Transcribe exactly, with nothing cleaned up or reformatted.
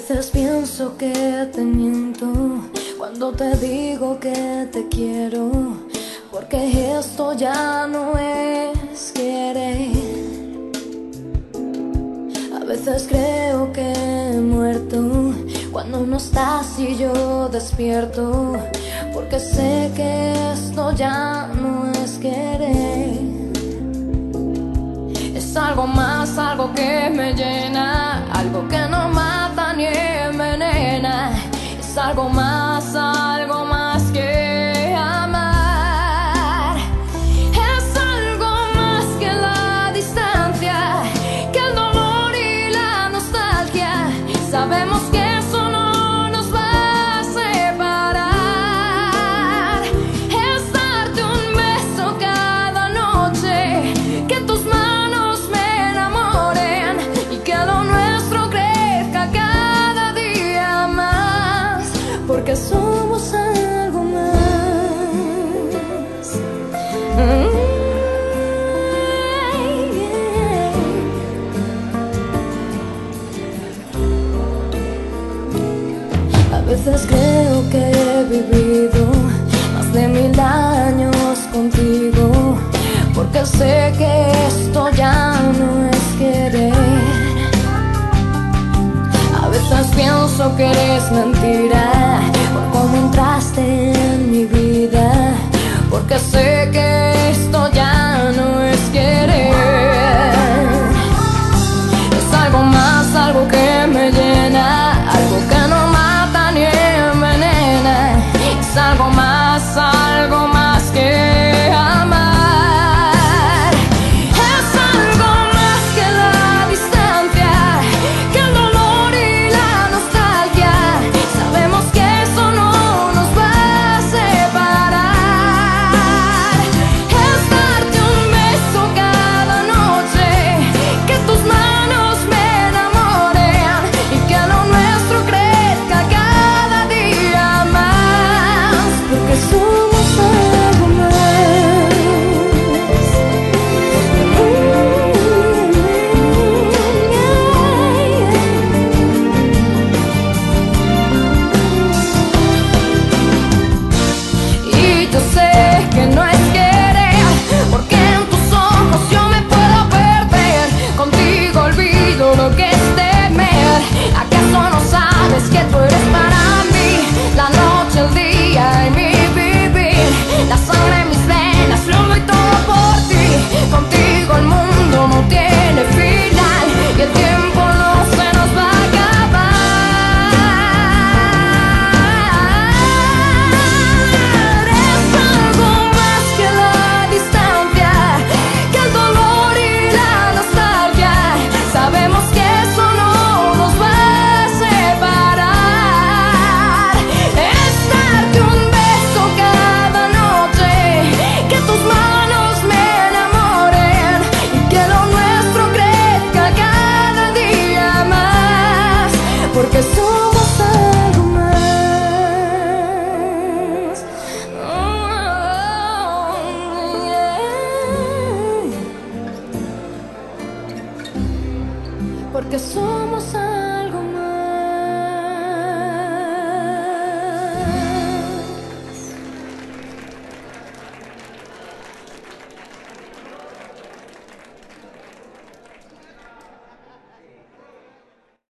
veces pienso que te miento cuando te digo que te quiero, porque esto ya no es querer. A veces creo que he muerto cuando no estás y yo despierto, porque sé que esto ya no es querer. Es algo más, algo que me llena, algo que no mata ni envenena. Es algo más, algo más que amar. Es algo más que la distancia, que el dolor y la nostalgia. Sabemos que eso no nos va a separar. Es darte un beso cada noche, que tus manos me enamoren y que lo nuestro crezca cada día más, porque somos algo más. Mm. A veces creo que he vivido más de mil años contigo, porque sé que esto ya no es querer. A veces pienso que eres mentira por cómo entraste en mi vida, porque sé que esto ya no es querer. Es algo más, algo que me llena, algo que no mata ni envenena. Es algo más, algo más que amar. Es algo más que la distancia, que el dolor y la nostalgia. Sabemos que eso no nos va a separar. Es darte un beso cada noche, que tus manos me enamoren y que lo nuestro crezca cada día más, porque somos algo más. Y yo sé que no es querer, porque en tus ojos yo me puedo perder. Contigo olvido lo que es temer. ¿Acaso no sabes que tú eres para mí la noche, el día y mi vivir? La sangre en mis venas, lo doy todo por ti. Contigo el mundo no tiene final y el tiempo no se nos va a acabar. Es algo más que la distancia, que el dolor y la nostalgia. Sabemos que eso no nos va a separar. Es darte un beso cada noche, que tus manos me enamoren y que lo nuestro crezca cada día más, porque somos algo más. Oh, yeah. Porque somos algo más.